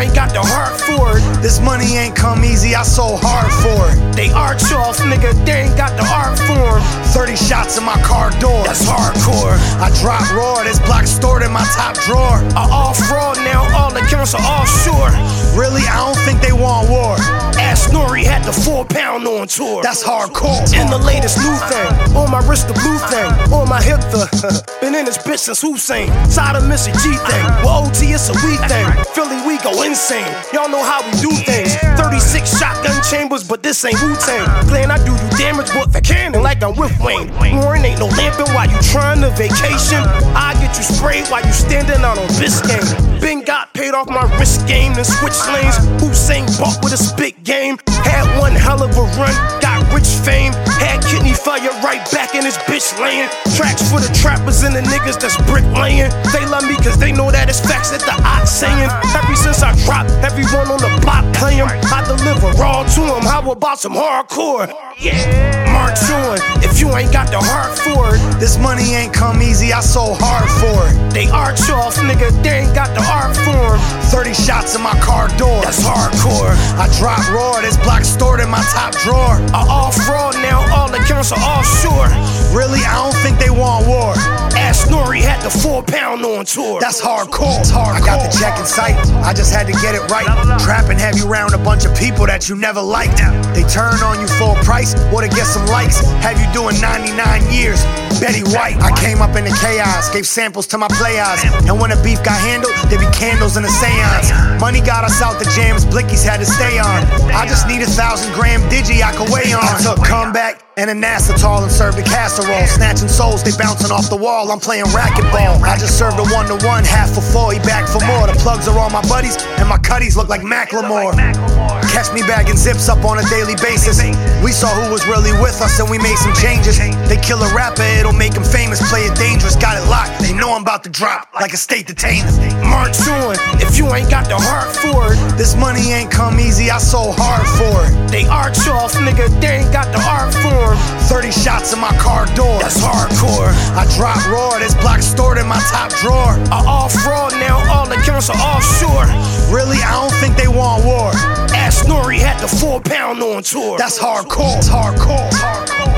ain't got the heart for it. This money ain't come easy, I so hard for it. They arch off, nigga, they ain't got the art form. 30 shots in my car door, That's hardcore. I drop raw, this block stored in my top drawer. I off-road now, all accounts are offshore. Really, I don't think they want war. Ask Nori had the 4 pound on tour. That's hardcore. In the latest new thing, on my wrist the blue thing, on my hip the been in this bitch since Hussein. Side of Missy G thing, well OT it's a we thing. Philly we go insane, y'all know how we do things. 36 shotgun chambers, but this ain't Wu-Tang. Playing I do you damage, but the cannon like I'm with Wayne. Warren ain't no lamping while you trying to vacation. I get you sprayed while you standing out on Biscayne. Been got paid off my wrist game, then switch lanes. Hussein bought with a spit game. Had one hell of a run, got rich fame. Had kidney failure right back in this bitch laying. Tracks for the trappers and the niggas that's bricklaying. They love me cause they know that it's facts that the ox saying. Ever since I dropped, everyone on the block play 'em. I deliver raw to 'em, how about some hardcore? Yeah, march on, if you ain't got the heart for it. This money ain't come easy, I so hard for it. They arch off, nigga, they ain't got the art form. 30 shots in my car door, That's hardcore. I drop raw, this block stored in my top drawer. I off-road now, all accounts are offshore. Really, I don't think they want war. Ask Nori had the 4 pound on tour. That's hardcore. I got the check in sight, I just had to get it right. Trapping heavy round a bunch of people that you never liked. They turn on you full price, or to get some likes. Have you doing 99 years, Betty White. I came up in the chaos, gave samples to my players. And when the beef got handled, there be candles in the seance. Money got us out the jams, Blickies had to stay on. I just need 1,000 gram digi I could weigh on. I took comeback and a Nassau and served a casserole. Snatching souls, they bouncing off the wall, I'm playing racquetball. I just served a 1-to-1, half for 4, he back for more. The plugs are all my buddies, and my cutties look like Macklemore. Catch me bagging zips up on a daily basis. We saw who was really with us and we made some changes. They kill a rapper, it'll make him famous. Play it dangerous, got it locked. They know I'm about to drop like a state detainer. March on, if you ain't got the heart for it. This money ain't come easy, I so hard for it. They arch off, nigga, they ain't got the art form. 30 shots in my car door, That's hardcore. I drop raw, this block stored in my top drawer. I off-road now, all accounts are offshore. Really, I don't think they want war. Ask Nori had the 4 pound on tour. That's hardcore.